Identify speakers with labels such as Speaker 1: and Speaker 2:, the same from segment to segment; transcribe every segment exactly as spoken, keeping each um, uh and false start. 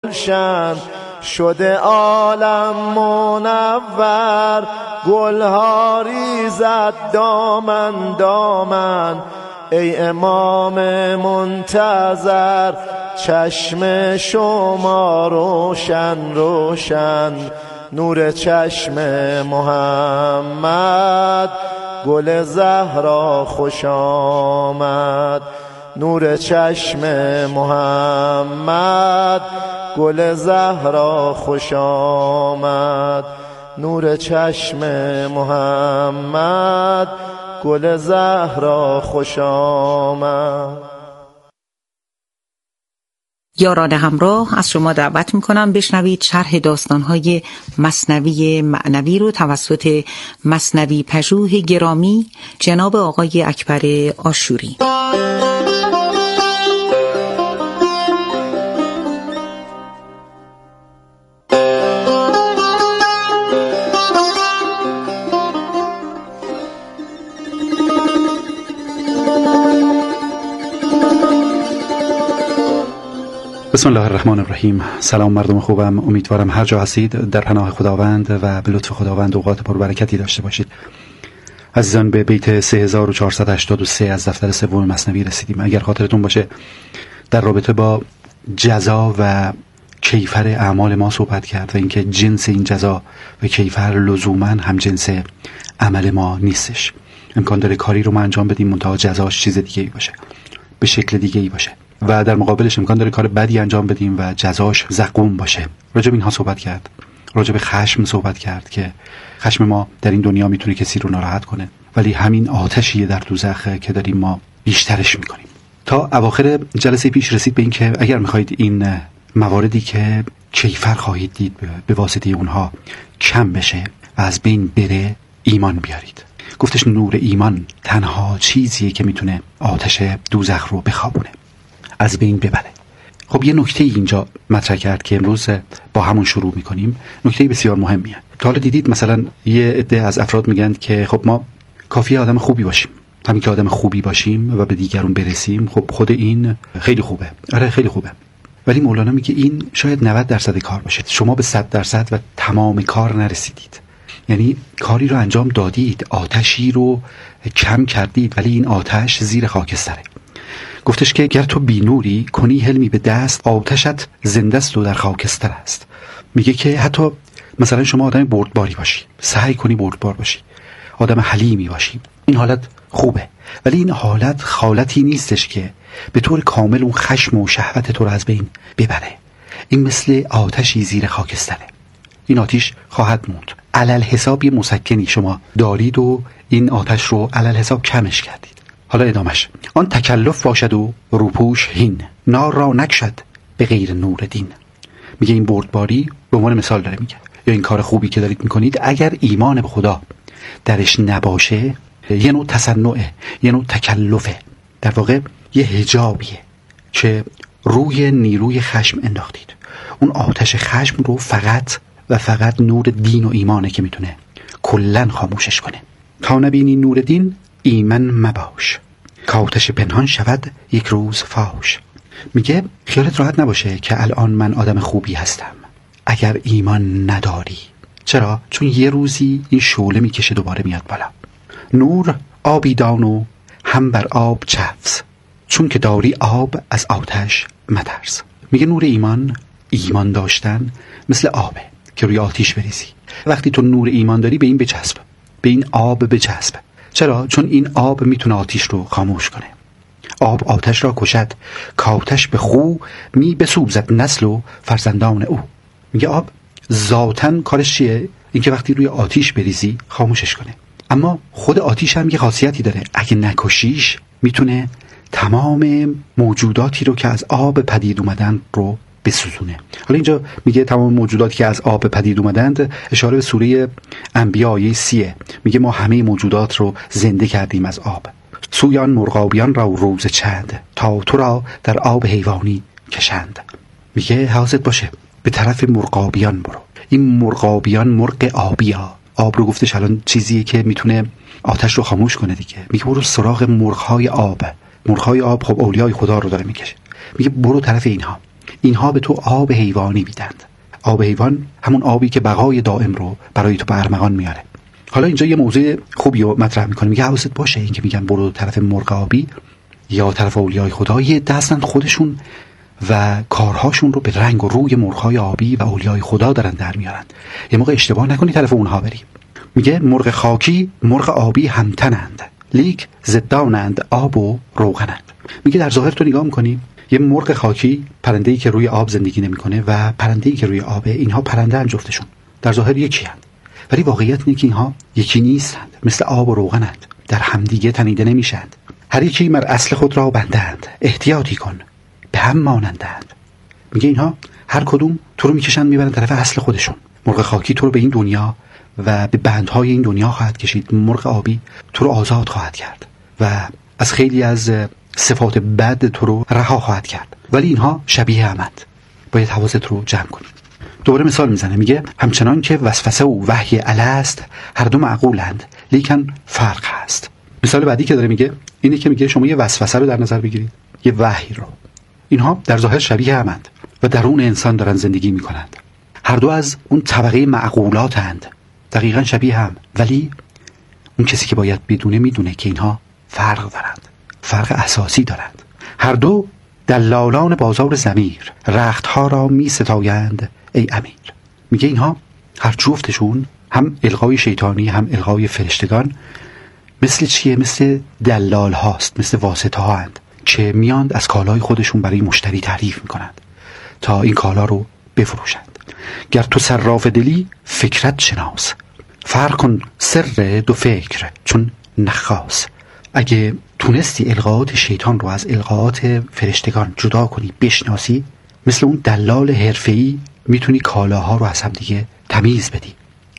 Speaker 1: گلشن شده عالم منور، گلها ریزد دامن دامن. ای امام منتظر چشم شما روشن روشن، نور چشم محمد گل زهرا خوش آمد. نور چشم محمد گل زهرا خوش آمد. نور چشم محمد گل زهرا خوش آمد.
Speaker 2: یاران همراه، از شما دعوت میکنم بشنوید شرح داستانهای مثنوی معنوی رو توسط مثنوی پژوه گرامی جناب آقای اکبر آشوری.
Speaker 3: بسم الله الرحمن الرحیم. سلام مردم خوبم، امیدوارم هر جا هستید در پناه خداوند و به لطف خداوند اوقات پربرکتی داشته باشید. عزیزان، به بیت سه هزار و چهارصد و هشتاد و سه از دفتر سوم مثنوی رسیدیم. اگر خاطرتون باشه در رابطه با جزا و کیفر اعمال ما صحبت کرد و اینکه جنس این جزا و کیفر لزوما هم جنس عمل ما نیستش. امکان داره کاری رو ما انجام بدیم منتها جزاش چیز دیگه ای باشه، به شکل دیگه ای باشه، و در مقابلش امکان داره کار بدی انجام بدیم و جزاش زقوم باشه. راجب اینها صحبت کرد. راجب خشم صحبت کرد که خشم ما در این دنیا میتونه کسی رو ناراحت کنه، ولی همین آتشیه در دوزخ که داریم ما بیشترش میکنیم. تا اواخر جلسه پیش رسید به این که اگر میخواهید این مواردی که کیفر خواهید دید به واسطه اونها کم بشه و از بین بره، ایمان بیارید. گفتش نور ایمان تنها چیزیه که میتونه آتش دوزخ رو بخوابونه، از بین ببره. خب یه نکته اینجا مطرح کرد که امروز با همون شروع میکنیم. نکته بسیار مهمیه. تا حالا دیدید مثلا یه عده از افراد میگن که خب ما کافیه آدم خوبی باشیم، همین که آدم خوبی باشیم و به دیگرون برسیم، خب خود این خیلی خوبه. آره خیلی خوبه، ولی مولانا میگه این شاید نود درصد کار باشه. شما به صد درصد و تمام کار نرسیدید. یعنی کاری رو انجام دادید، آتشی رو کم کردید، ولی این آتش زیر خاکستره. گفتش که گر تو بی نوری کنی حلمی به دست، آتشت زنده است و در خاکستر است. میگه که حتی مثلا شما آدم بردباری باشی، سعی کنی بردبار باشی، آدم حلیمی باشی، این حالت خوبه، ولی این حالت حالتی نیستش که به طور کامل اون خشم و شهوت تو رو از بین ببره. این مثل آتشی زیر خاکستره. این آتش خواهد موند. علل حساب یه مسکنی شما دارید و این آتش رو علل حساب کمش کردید. حالا ادامش، آن تکلف باشد و روپوش هین، نار را نکشد به غیر نور دین. میگه این بردباری به عنوان مثال داره میگه، یا این کار خوبی که دارید میکنید اگر ایمان به خدا درش نباشه، یه نوع تصنعه، یه نوع تکلفه، در واقع یه حجابیه که روی نیروی خشم انداختید. اون آتش خشم رو فقط و فقط نور دین و ایمانه که میتونه کلن خاموشش کنه. تا نبینی نور دین ایمن مباش، که آتش پنهان شود یک روز فاش. میگه خیالت راحت نباشه که الان من آدم خوبی هستم اگر ایمان نداری. چرا؟ چون یه روزی این شعله میکشه دوباره میاد بالا. نور آبی دان و هم بر آب چفز، چون که داری آب از آتش مترس. میگه نور ایمان، ایمان داشتن مثل آبه که روی آتیش بریزی. وقتی تو نور ایمان داری به این بچسب، به این آب بچسب. چرا؟ چون این آب میتونه آتیش رو خاموش کنه. آب آتش را کشد، که آتش به خو می بسوزد نسل و فرزندان او. میگه آب ذاتن کارش چیه؟ اینکه وقتی روی آتیش بریزی خاموشش کنه. اما خود آتیش هم یه خاصیتی داره، اگه نکشیش میتونه تمام موجوداتی رو که از آب پدید اومدن رو بسوزونه. حالا اینجا میگه تمام موجوداتی که از آب پدید اومدند، اشاره به سوره انبیاء آیه سیه. میگه ما همه موجودات رو زنده کردیم از آب. سویان مرغابیان را روز چند، تا تو را در آب حیوانی کشند. میگه حواست باشه به طرف مرغابیان برو. این مرغابیان مرغ آبیا، آب رو گفتش الان چیزیه که میتونه آتش رو خاموش کنه دیگه. میگه برو سراغ مرغ‌های آب. مرغ‌های آب خب اولیای خدا رو داره میکشه. میگه برو طرف اینها. اینها به تو آب حیوانی میدند. آب حیوان همون آبی که بقای دائم رو برای تو به ارمغان میاره. حالا اینجا یه موضوع خوبی رو مطرح میکنه، میگه حواست باشه این که میگن برو طرف مرغ آبی یا طرف اولیای خدا، یه دستن خودشون و کارهاشون رو به رنگ و روی مرغ‌های آبی و اولیای خدا دارن در میارن. یه موقع اشتباه نکنی طرف اونها بری. میگه مرغ خاکی مرغ آبی همتنند، لیک زدانند آب و روغنند. میگه در ظاهر تو نگاه میکنی یه مرغ خاکی، پرنده‌ای که روی آب زندگی نمیکنه، و پرنده‌ای که روی آبه، اینها پرنده جفتشون در ظاهر یکی هستند، ولی واقعیت اینه که اینها یکی نیستند. مثل آب و روغنند، در همدیگه تنیده نمیشند. هر یکی مر اصل خود را بندند، احتیاطی کن به هم مانندند. میگه اینها هر کدوم تو رو میکشن میبرن طرف اصل خودشون. مرغ خاکی تو رو به این دنیا و به بندهای این دنیا خواهد کشید، مرغ آبی تو رو آزاد خواهد کرد و از خیلی از صفات بد تو رو رها خواهد کرد، ولی اینها شبیه همند. باید حواست رو جمع کنی. دوباره مثال میزنه، میگه همچنان که وسوسه و وحی الست هر دو معقولند لیکن فرق هست. مثال بعدی که داره میگه اینه که میگه شما یه وسوسه رو در نظر بگیرید، یه وحی رو. اینها در ظاهر شبیه همند و درون انسان دارن زندگی میکنند. هر دو از اون طبقه معقولاتند، دقیقاً شبیه هم، ولی اون کسی که باید بدونه میدونه که اینها فرق دارند، فرق اساسی دارند. هر دو دلالان بازار ضمیر، رختها را می ستایند ای امیر. میگه اینها هر جفتشون هم القای شیطانی هم القای فرشتگان مثل چیه؟ مثل دلال هاست، مثل واسطه ها هند که میاند از کالای خودشون برای مشتری تعریف میکنند تا این کالا رو بفروشند. گر تو صراف دلی فکرت شناس، فرق کن سر دو فکر چون نخاس. اگه تونستی القاءات شیطان رو از القاءات فرشتگان جدا کنی، بشناسی، مثل اون دلال حرفه‌ای میتونی کالاها رو از هم دیگه تمیز بدی.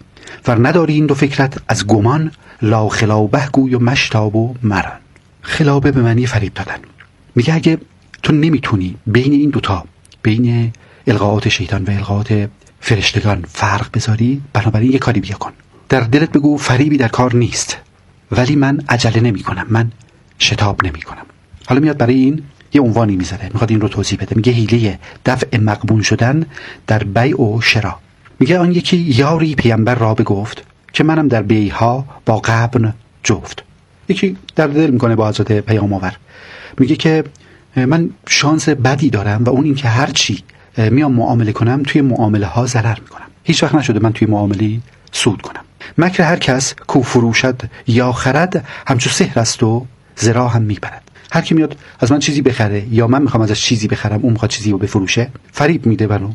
Speaker 3: ور نداری این دو فکرت از گمان، لا خلابه گوی و مشتاب و مرن. خلابه به معنی فریب دادن. میگه اگه تو نمیتونی بین این دوتا، بین القاءات شیطان و القاءات فرشتگان فرق بذاری، بنابراین یه کاری بیا کن. در دلت بگو فریبی در کار نیست، ولی من عجله نمی کنم، من شتاب نمی کنم. حالا میاد برای این یه عنوانی میذاره، میخواد این رو توضیح بده. میگه حیله دفع مغبون شدن در بیع و شرا. میگه آن یکی یاری پیامبر را بگفت که منم در بیعها با غبن جفت. یکی در دل میکنه با حضرت پیام آور، میگه که من شانس بدی دارم و اون این که هر چی میام معامله کنم توی معامله ها ضرر میکنم. هیچ وقت نشده من توی معامله سود کنم. مکر هر کس کو فروشد یا خرد همچو سحر است و زرا هم میبرد. هر کی میاد از من چیزی بخره یا من میخوام ازش چیزی بخرم، اون میخواد چیزی رو بفروشه، فریب میده منو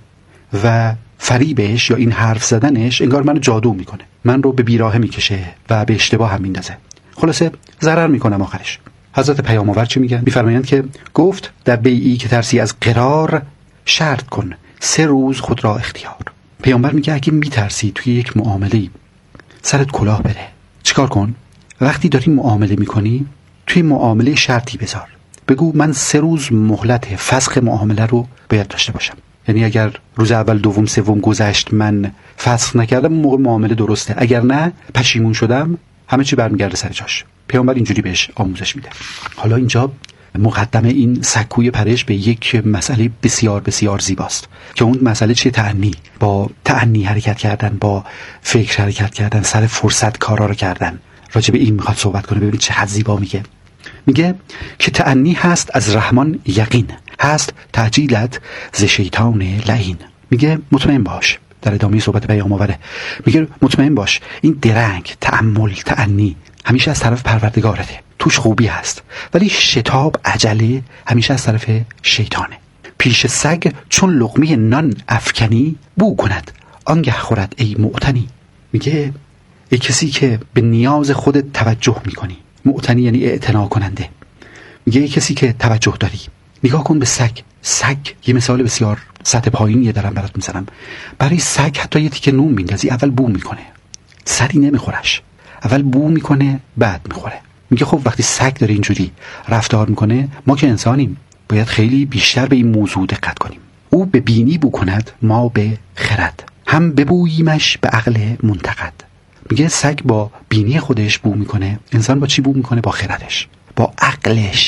Speaker 3: و فریبش یا این حرف زدنش انگار منو جادو میکنه، من رو به بیراهه میکشه و به اشتباه هم میندازه. خلاصه ضرر میکنم آخرش. حضرت پیام آور چی میگن؟ میفرمایند که گفت در بیعی که ترسی از قرار، شرط کن سه روز خود را اختیار. پیامبر میگه اگه میترسی توی یک معامله سرت کلاه بره، چیکار کن؟ وقتی داری معامله میکنی توی معامله شرطی بذار، بگو من سه روز مهلت فسخ معامله رو باید داشته باشم. یعنی اگر روز اول دوم سوم گذشت من فسخ نکردم، اون موقع معامله درسته، اگر نه پشیمون شدم همه چی برمیگرده سر جاش. پیامبر اینجوری بهش آموزش میده. حالا اینجا مقدمه این سکوی پرش به یک مسئله بسیار بسیار زیباست که اون مسئله چیه؟ تأنی. با تأنی حرکت کردن، با فکر حرکت کردن، سر فرصت کارا رو کردن. راجع به این میخواد صحبت کنه. ببینید چه زیبا میگه. میگه که تأنی هست از رحمان یقین، هست تعجیلت ز شیطان لعین. میگه مطمئن باش، در ادامه صحبت پیام آوره میگه مطمئن باش این درنگ، تأمل، تأنی همیشه از طرف پروردگارته، توش خوبی هست، ولی شتاب، عجله همیشه از طرف شیطانه. پیش سگ چون لقمه نان افکنی، بو کند آنگه خورد ای معتنی. میگه ای کسی که به نیاز خودت توجه میکنی، معتنی یعنی اعتنا کننده. میگه ای کسی که توجه داری، نگاه کن به سگ. سگ یه مثال بسیار سطح پایینیه دارم برات میزنم. برای سگ حتی یه تیکه نون میندازی اول بو میکنه، سری نمیخورش، اول بو میکنه بعد میخوره. میگه خب وقتی سگ داره اینجوری رفتار میکنه، ما که انسانیم باید خیلی بیشتر به این موضوع دقت کنیم. او به بینی بو کند، ما به خرد، هم ببوییمش به عقل منتقد. میگه سگ با بینی خودش بو میکنه، انسان با چی بو میکنه؟ با خردش، با عقلش، با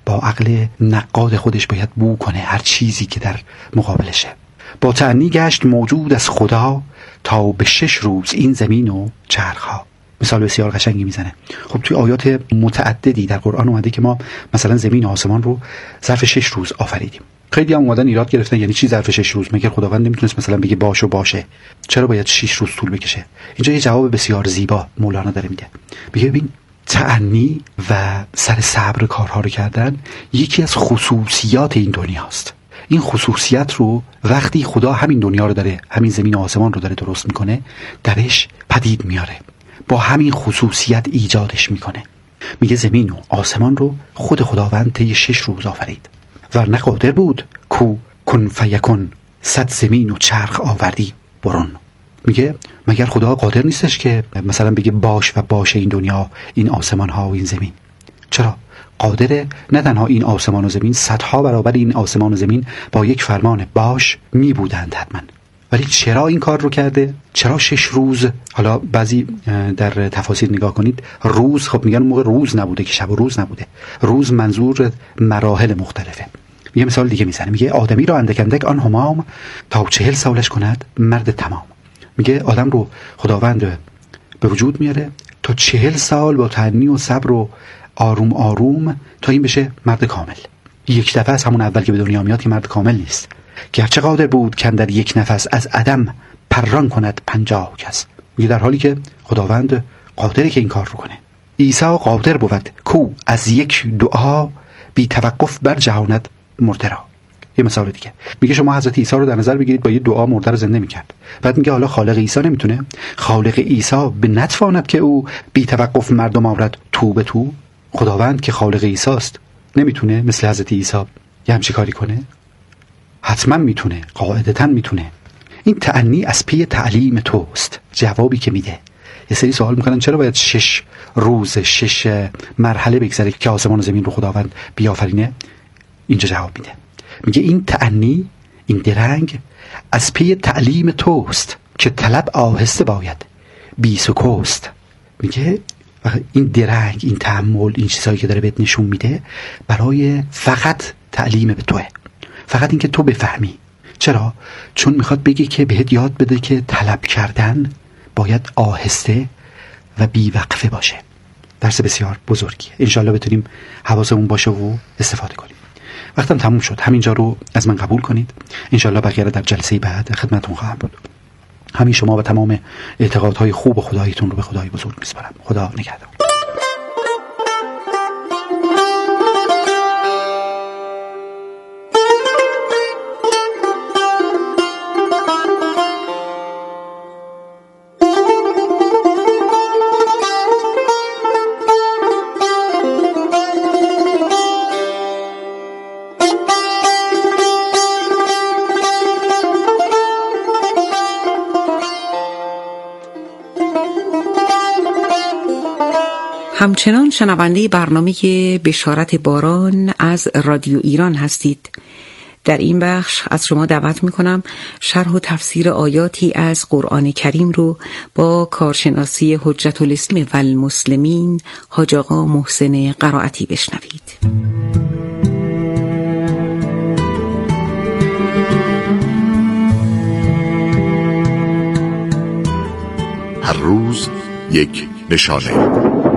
Speaker 3: با عقل نقاد خودش باید بو کنه هر چیزی که در مقابلشه. با تأنی گشت موجود از خدا تا به شش روز این زمین و چرخها. مثال بسیار قشنگی میزنه. خب توی آیات متعددی در قرآن اومده که ما مثلا زمین و آسمان رو ظرف شش روز آفریدیم. خیلی هم اومدن ایراد گرفتن یعنی چی ظرف شش روز؟ مگر خداوند نمیتونست مثلا بگه باش و باشه؟ چرا باید شش روز طول بکشه؟ اینجا یه جواب بسیار زیبا مولانا داره میده. میگه ببین تأنی و سر صبر کارها رو کردن یکی از خصوصیات این دنیاست. این خصوصیت رو وقتی خدا همین دنیا رو داره، همین زمین و آسمان رو داره درست میکنه، درش پدید میاره، با همین خصوصیت ایجادش میکنه. میگه زمین و آسمان رو خود خداوند طی شش روز آفرید. ورنه قادر بود کو کن فیکن صد زمین و چرخ آوردی برون. میگه مگر خدا قادر نیستش که مثلا بگه باش و باشه این دنیا، این آسمان ها و این زمین؟ چرا؟ قادره. نه تنها این آسمان و زمین، صدها برابر این آسمان و زمین با یک فرمان باش می بودند حتما. ولی چرا این کار رو کرده؟ چرا شش روز؟ حالا بعضی در تفاسیر نگاه کنید روز، خب میگن موقع روز نبوده که شب و روز نبوده. روز منظور مراحل مختلفه. یه مثال دیگه میزنه، میگه آدمی را اندک اندک آن همام تا چهل سالش کند مرد تمام. میگه آدم رو خداوند به وجود میاره تا چهل سال با تأنی و صبر و آروم آروم تا این بشه مرد کامل. یک دفعه از همون اول که به دنیا میاد که مرد کامل نیست. گرچه قادر بود که در یک نفس از عدم پران کند پنجاه کس. میگه در حالی که خداوند قادره که این کار رو کنه. عیسی قادر بود کو از یک دعا بی توقف بر جهانت مرده را. یه مثال دیگه میگه شما حضرت عیسی رو در نظر بگیرید با یه دعا مرده رو زنده میکرد. بعد میگه حالا خالق عیسی نمیتونه؟ خالق عیسی به نتواند که او بی توقف مردم آورد تو به تو؟ خداوند که خالق عیسی است نمیتونه مثل حضرت عیسی یه همچی کاری کنه؟ حتما میتونه، قاعدتا میتونه. این تأنی از پی تعلیم توست. جوابی که میده، یه سری سوال میکنن چرا باید شش روز شش مرحله بگذره که آسمان و زمین رو خداوند بیافرینه؟ اینجا جواب میده، میگه این تأنی، این درنگ از پی تعلیم توست که طلب آهسته باید بی سکوست. میگه این درنگ، این تأمل، این چیزایی که داره بهت نشون میده برای فقط تعلیم به توه، فقط اینکه تو بفهمی. چرا؟ چون میخواد بگه که بهت یاد بده که طلب کردن باید آهسته و بی وقفه باشه. درس بسیار بزرگیه، انشالله بتونیم حواسمون باشه و استفاده کنیم. وقتم تموم شد، همینجا رو از من قبول کنید. انشالله بقیه رو در جلسه بعد خدمتون خواهم بود. همین شما و تمام اعتقادهای خوب و خداییتون رو به خدای بزرگ میسپارم. خدا نگهدار.
Speaker 2: همچنان شنونده برنامه بشارت باران از رادیو ایران هستید. در این بخش از شما دعوت میکنم شرح و تفسیر آیاتی از قرآن کریم رو با کارشناسی حجت الاسلام و المسلمین حاج آقا محسن قرائتی بشنوید.
Speaker 4: هر روز یک نشانه.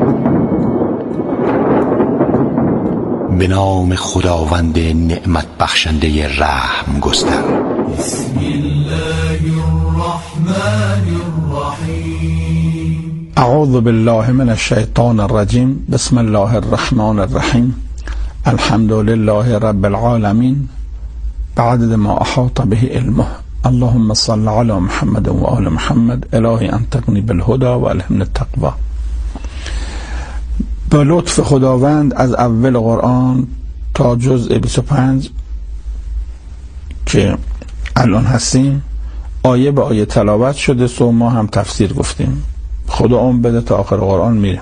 Speaker 5: به نام خداوند نعمت بخشنده رحم گستر.
Speaker 6: بسم الله الرحمن الرحیم.
Speaker 7: اعوذ بالله من الشیطان الرجیم. بسم الله الرحمن الرحیم. الحمد لله رب العالمین بعدد ما احاط به علمه. اللهم صل علی محمد و آل محمد. الهی انطقنی بالهدى و الهمنی التقوی. با لطف خداوند از اول قرآن تا جزء بیست و پنج که الان هستیم آیه به آیه تلاوت شده، سو ما هم تفسیر گفتیم. خدا عمر بده تا آخر قرآن میریم.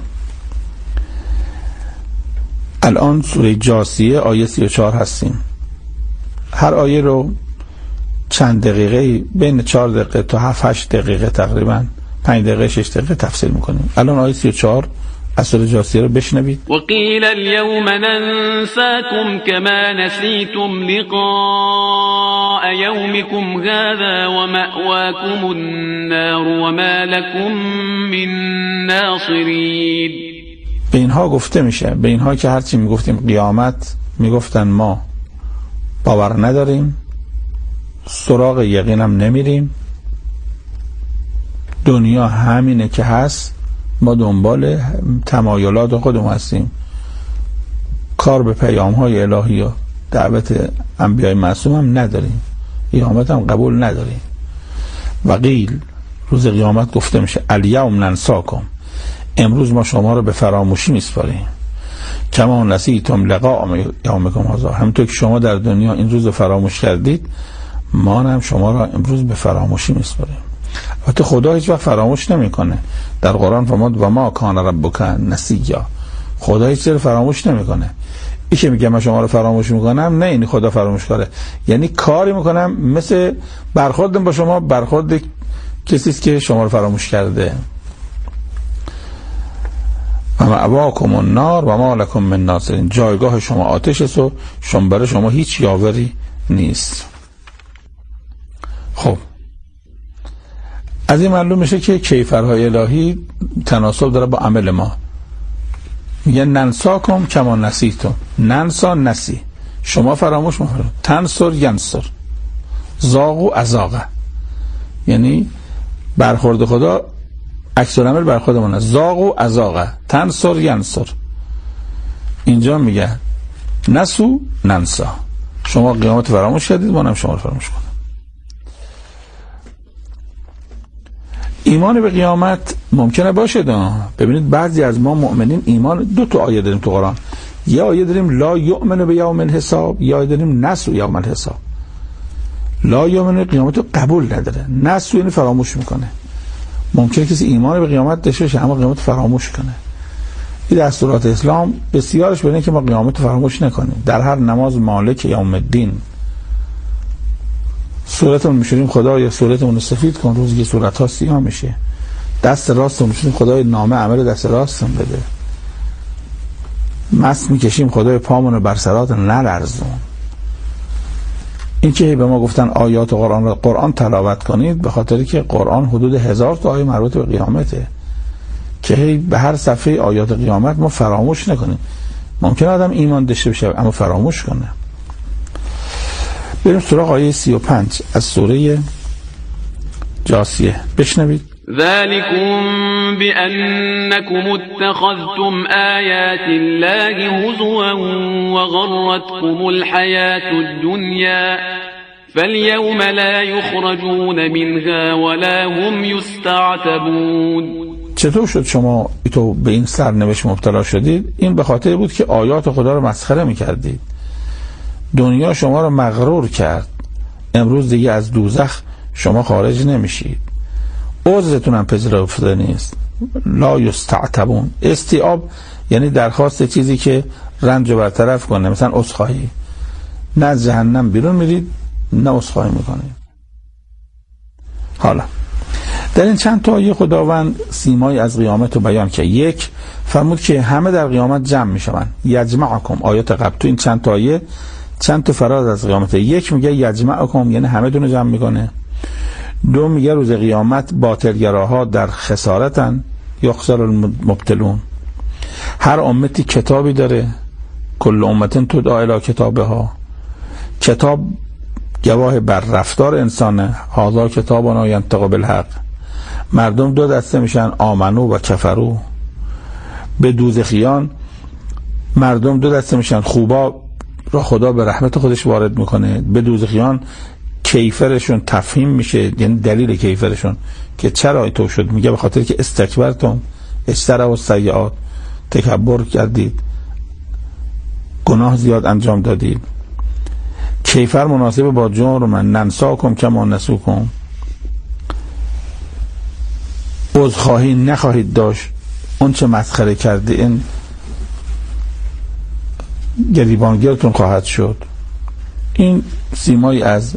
Speaker 7: الان سوره جاثیه آیه سی و چهار هستیم. هر آیه رو چند دقیقه، بین چهار دقیقه تا هفت هشت دقیقه، تقریبا پنج دقیقه شش دقیقه تفسیر میکنیم. الان آیه سی و چهار از سوره جاثیه رو بشنوید.
Speaker 8: وقیل اليوم ننساكم كما نسيتم لقاء يومكم هذا ومأواكم النار وما لكم من ناصرین.
Speaker 7: به اینها گفته میشه، به اینها که هرچی میگفتیم قیامت، میگفتن ما باور نداریم، سراغ یقینم نمیریم، دنیا همینه که هست، ما دنبال تمایلات خودمون هستیم، کار به پیام های الهی و دعوت انبیای معصوم هم نداریم، قیامت هم قبول نداریم. و قیل روز قیامت گفته میشه الیوم ننساکم، امروز ما شما رو به فراموشی میسپاریم، کما نسیتم لقاء یومکم هذا، همونطور که شما در دنیا این روز رو فراموش کردید، ما هم شما را امروز به فراموشی میسپاریم. البته خدا هیچ وقت فراموش نمیکنه. در قرآن فرمود و ما کان ربک نسیا، خدا هیچ چیزی فراموش نمیکنه. این که میگه من شما رو فراموش میکنم، نه این خدا فراموش کنه، یعنی کاری میکنم مثل برخوردم با شما برخورد کسی است که شما رو فراموش کرده. و مأواکم النار و ما لکم من ناصرین، جایگاه شما آتش است و شما برای شما هیچ یاوری نیست. خب از این معلوم میشه که کیفرهای الهی تناسب داره با عمل ما. میگه ننساکم کما نسیتم، ننسا نسی، شما فراموش میکنید، تنسر ینسر، زاغ و ازاغه، یعنی برخورد خدا عکس العمل برخورد ما، زاغ و ازاغه، تنسر ینسر. اینجا میگه نسو ننسا، شما قیامت فراموش کردید، ما هم شما رو فراموش کنیم. ایمان به قیامت ممکنه باشه دا. ببینید بعضی از ما مؤمنین ایمان، دو تا آیه داریم تو قرآن، یا آیه داریم لا یؤمن به یوم الحساب، یا آیه داریم نسو یوم الحساب. لا یؤمن قیامت رو قبول نداره، نسو یعنی فراموش میکنه. ممکنه کسی ایمان به قیامت داشته باشه اما قیامت فراموش کنه. این دستورات اسلام بسیارش بینه که ما قیامت فراموش نکنیم. در هر نماز مالک یوم الدین صورتمون میشوریم خدایا صورتمون رو سفید کن، روزی که صورت ها سیاه میشه، دست راستمون میشوریم خدای نامه عمل دست راستمون بده، مست میکشیم خدای پامون رو بر صراط نلرزون. این که به ما گفتن آیات قرآن را قرآن تلاوت کنید، به خاطری که قرآن حدود هزار تا آیه مربوط به قیامته که به هر صفحه آیات قیامت ما فراموش نکنیم. ممکنه آدم ایمان داشته باشه اما فراموش کنه. بریم سراغ آیه سی و پنج از سوره جاثیه، بشنوید.
Speaker 8: ذلكم بأنكم اتخذتم آيات الله هزوا وغرتكم الحياة الدنيا فاليوم لا يخرجون منها ولا هم يستعتبون.
Speaker 7: چطور شد شما تو به این سرنوشت مبتلا شدید؟ این به خاطر بود که آیات خدا رو مسخره میکردید. دنیا شما رو مغرور کرد. امروز دیگه از دوزخ شما خارج نمیشید. عذرتون هم پذیرفته نیست. لا یستعتبون، استیعاب یعنی درخواست چیزی که رنج رو برطرف کنه، مثلا عذرخواهی. نه از جهنم بیرون میرید نه عذرخواهی میکنید. حالا در این چند تا آیه خداوند سیمای از قیامت رو بیان که یک فرمود که همه در قیامت جمع میشون، یجمعکم. آیات قبل تو این چند تا آیه چند تا فراز از قیامت. یک میگه یجمعکم یعنی همه دونه جمع میکنه. دو میگه روز قیامت باطلگراها در خسارتن، یخسر المبتلون. هر امتی کتابی داره، کل امتن تدعا الی کتابها. کتاب گواه بر رفتار انسانه، هذا کتابنا ینطق بالحق. مردم دو دسته میشن، آمنو و کفرو. به دوزخیان مردم دو دسته میشن، خوبا را خدا به رحمت خودش وارد میکنه، به دوزخیان کیفرشون تفهیم میشه، یعنی دلیل کیفرشون که چرا تو شد، میگه به خاطر که استکبرتم اجتروا السیئات، تکبر کردید، گناه زیاد انجام دادید. کیفر مناسب با جرم، ننساکم کما نسوکم، عذرخواهی نخواهید داشت، اون چه مسخره کرده این گریبانگیرتون خواهد شد. این سیمایی از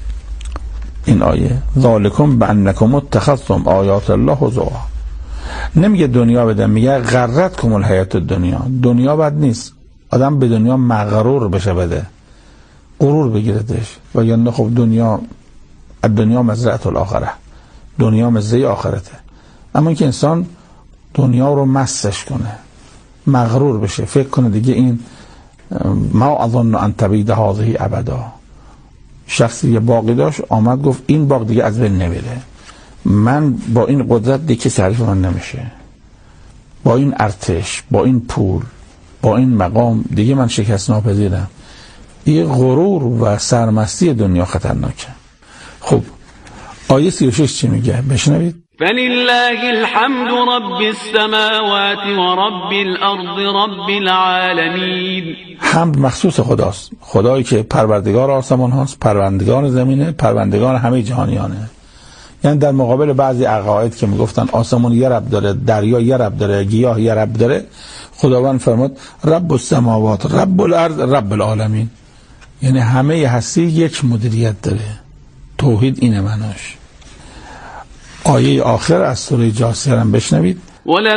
Speaker 7: این آیه. ذالکم بانکم اتخذتم آیات الله هزوا. نمیگه دنیا بده، میگه غرتکم الحیات الدنیا. دنیا بد نیست، آدم به دنیا مغرور بشه، بده غرور بگیردش. و یا نه خب دنیا دنیا مزرعه الاخره، دنیا مزرعه آخرته. اما اینکه انسان دنیا رو مسش کنه، مغرور بشه، فکر کنه دیگه این ما اظن ان تبید هذه ابدا. شخصی یه باقی داشت، آمد گفت این باغ دیگه از بین نمیره، من با این قدرت دیگه تعریف من نمیشه، با این ارتش، با این پول، با این مقام دیگه من شکست ناپذیرم. این غرور و سرمستی دنیا خطرناکه. خب آیه سی و شش چی میگه؟ بشنوید.
Speaker 8: فلله الحمد رب السماوات و رب الارض رب العالمین.
Speaker 7: حمد مخصوص خداست، خدایی که پروردگار آسمان هاست، پروردگار زمینه، پروردگار همه جهانیانه. یعنی در مقابل بعضی عقاید که میگفتن آسمان یه رب داره، دریا یه رب داره، گیاه یه رب داره، خداوند فرمود رب السماوات رب الارض رب العالمین. یعنی همه هستی یک مدیریت داره. توحید اینه معناش. آیه آخر از سوره جاثیه هم بشنوید.
Speaker 8: وله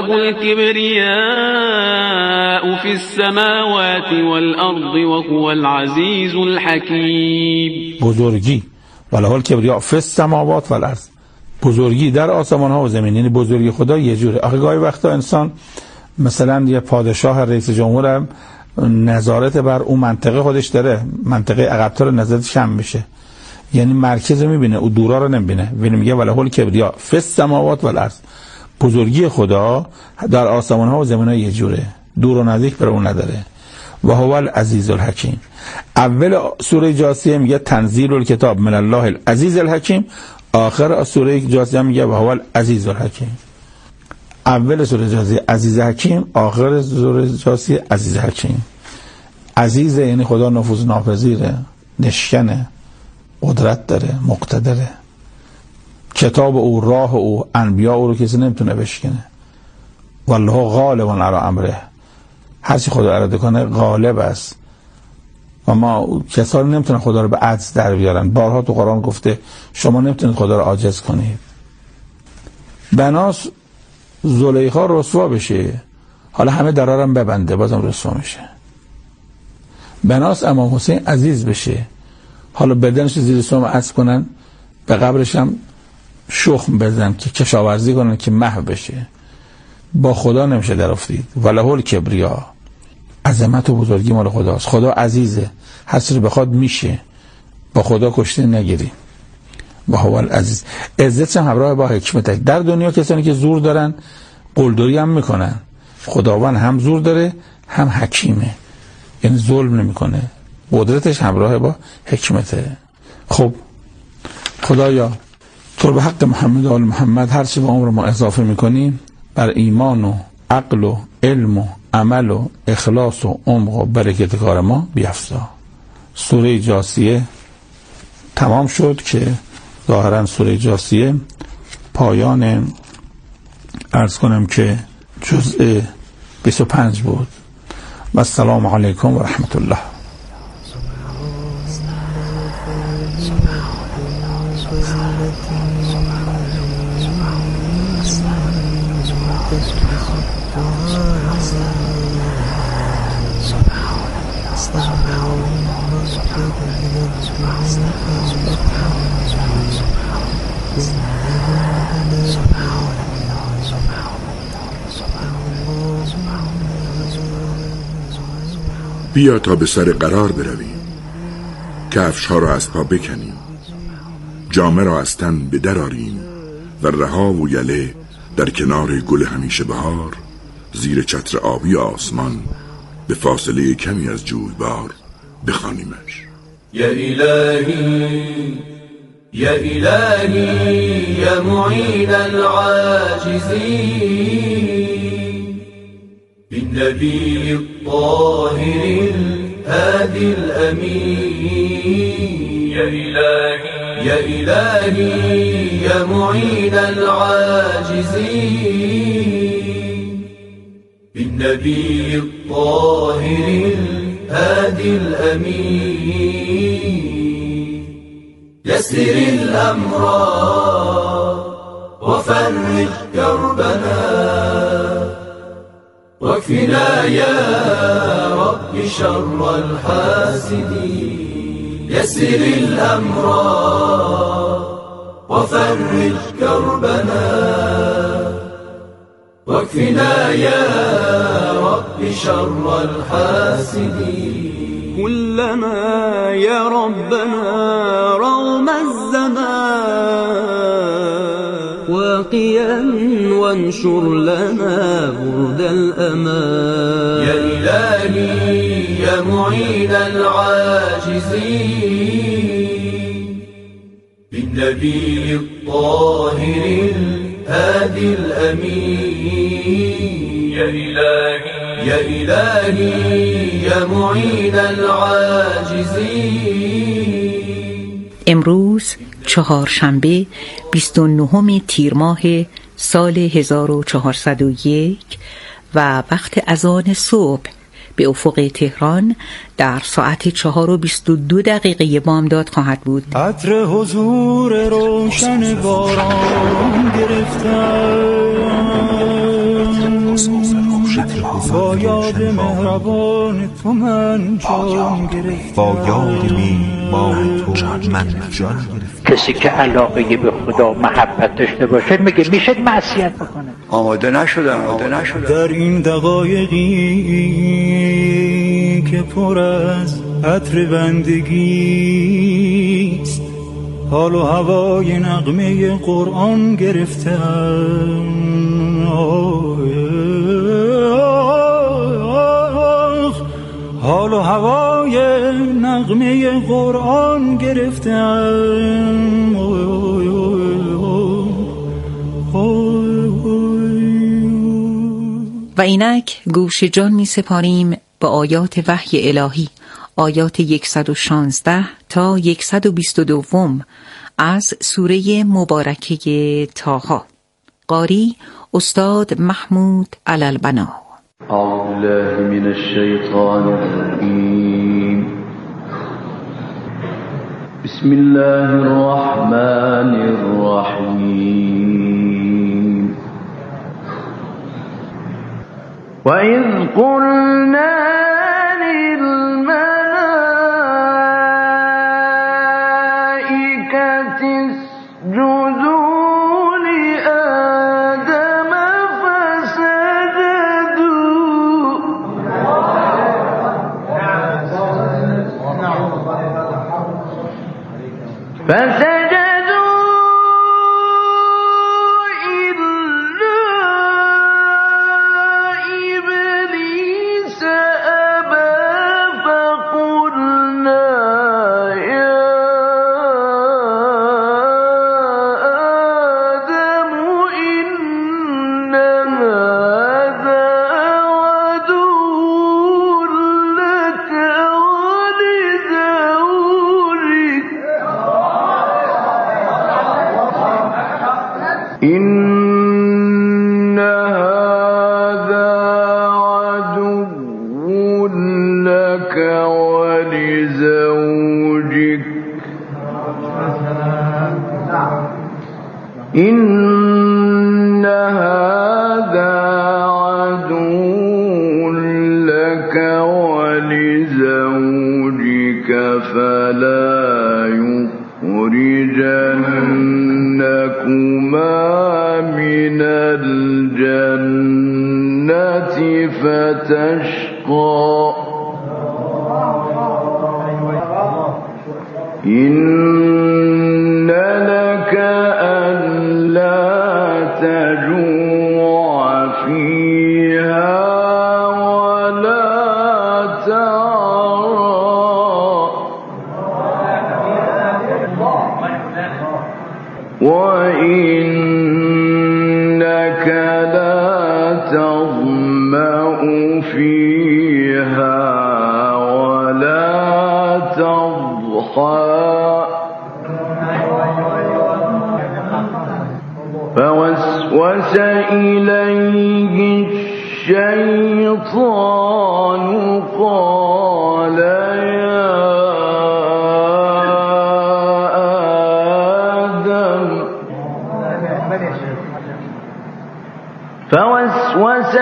Speaker 8: الكبریاء فی السماوات والارض وهو العزیز الحکیم.
Speaker 7: بزرگی، وله الکبریاء فی السماوات والارض، بزرگی در آسمان ها و زمین. یعنی بزرگی خدا یه جوره. آخه گاهی وقتا انسان مثلا یه پادشاه، رئیس جمهور هم نظارت بر اون منطقه خودش داره، منطقه عقب‌تر نظارتش کم بشه، یعنی مرکز رو میبینه، او دورا رو نمیبینه. میگه وله الکبریاء فی السماوات والارض، بزرگی خدا در آسمان ها و زمین ها یه جوره، دور و نزدیک بر اون نداره. و هو العزیز الحکیم. اول سوره جاثیه میگه تنزیل الکتاب من الله العزیز الحکیم، آخر سوره جاثیه میگه و هو العزیز الحکیم. اول سوره جاثیه عزیز حکیم، آخر سوره جاثیه عزیز حکیم. عزیز یعنی خدا نفوذ ناپذیره، نشکنه، قدرت داره، مقتدره. کتاب او، راه او، انبیاء او رو کسی نمیتونه بشکنه. والله غالب علی امره، هر چی خدا اراده کنه غالب است. و ما کسانی نمیتونن خدا رو به عجز در بیارن. بارها تو قرآن گفته شما نمیتونید خدا رو عاجز کنید. بناس زلیخا رسوا بشه، حالا همه درارم ببنده، بازم رسوا میشه. بناس امام حسین عزیز بشه، حالا بدنش زیر سوم عزل کنن، به قبرش هم شخم بزنن که کشاورزی کنن که محو بشه. با خدا نمیشه در افتید. وله الکبریا، عظمت و بزرگی مال خداست. خدا عزیزه، هر چیزی بخواد میشه. با خدا کشته نگیری. و هو العزیز. عزت هم همراه با حکمت. در دنیا کسانی که زور دارن قلدری هم میکنن. خداوند هم زور داره هم حکیمه، یعنی ظلم نمیکنه، قدرتش همراه با حکمته. خب خدایا تو به حق محمد و آل محمد هر چی به عمر ما اضافه میکنیم بر ایمان و عقل و علم و عمل و اخلاص و عمق و برکت کار ما بیفزا. سوره جاثیه تمام شد که ظاهرا سوره جاثیه پایان، عرض کنم که جزء بیست و پنج بود. و السلام علیکم و رحمت الله.
Speaker 4: بیا تا به سر قرار برویم، کفش ها را از پا بکنیم، جامه را از تن بدراریم و رها و یله در کنار گل همیشه بهار، زیر چتر آبی آسمان به فاصله کمی از جویبار بخوانیمش.
Speaker 6: یا الهی یا الهی یا معین العاجزین بالنبی الطاهر الهادی الامین. یا الهی یا الهی یا معین العاجزین بالنبی الطاهر الهادي الأمين. يسر الأمر وفرج كربنا واكفنا يا رب شر الحاسدين يسر الأمر وفرج كربنا واكفنا يا رب شر الحاسدين
Speaker 8: كلما يا ربنا رغم الزمان واقيا وانشر لنا برد الأمان
Speaker 6: يا إلهي يا معين العاجزين بالنبي الطاهر الهادي الأمين يا إلهي يا إلهی یا معین العاجزین.
Speaker 2: امروز چهارشنبه بیست و نهم تیر ماه سال هزار و چهارصد و یک و وقت اذان صبح به افق تهران در ساعت چهار و بیست و دو دقیقه بامداد خواهد بود.
Speaker 9: عطر حضور روشن باران گرفتم با یاد مهربان تو من جان گرفتم با یاد میهمان تو من جان گرفتم.
Speaker 10: کسی که علاقه به خدا محبت داشته باشه میگه میشه معصیت بکنه.
Speaker 9: آماده نشدم آماده نشدم در این دقایقی که پر از عطر بندگی است حال و هوای نغمه قرآن گرفتم. حال و هوای نغمه قرآن گرفتم.
Speaker 2: و اینک گوش جان می سپاریم با آیات وحی الهی، آیات صد و شانزده تا صد و بیست و دو از سوره مبارکه طه. قاری استاد محمود علالبنا.
Speaker 11: اعوذ بالله من الشیطان الرجیم. بسم الله الرحمن الرحیم. وَإِذْ قُلْنَا لِلْمَلَائِكَةِ اسْجُدُوا لِآدَمَ فَسَجَدُوا فَسَجَدُوا إن هذا عدو لك ولزوجك إن هذا عدو لك ولزوجك فلا يخرجنكما من الجنة فتشقى إن لك ألا تجوع فيها ولا تعرى وإنك لا تظمأ فيها ولا تضحى فوسوس إليه الشيطان قال يا آدم فوسوس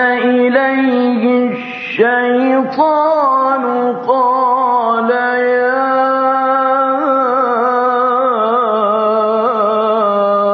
Speaker 11: إليه الشيطان قال يا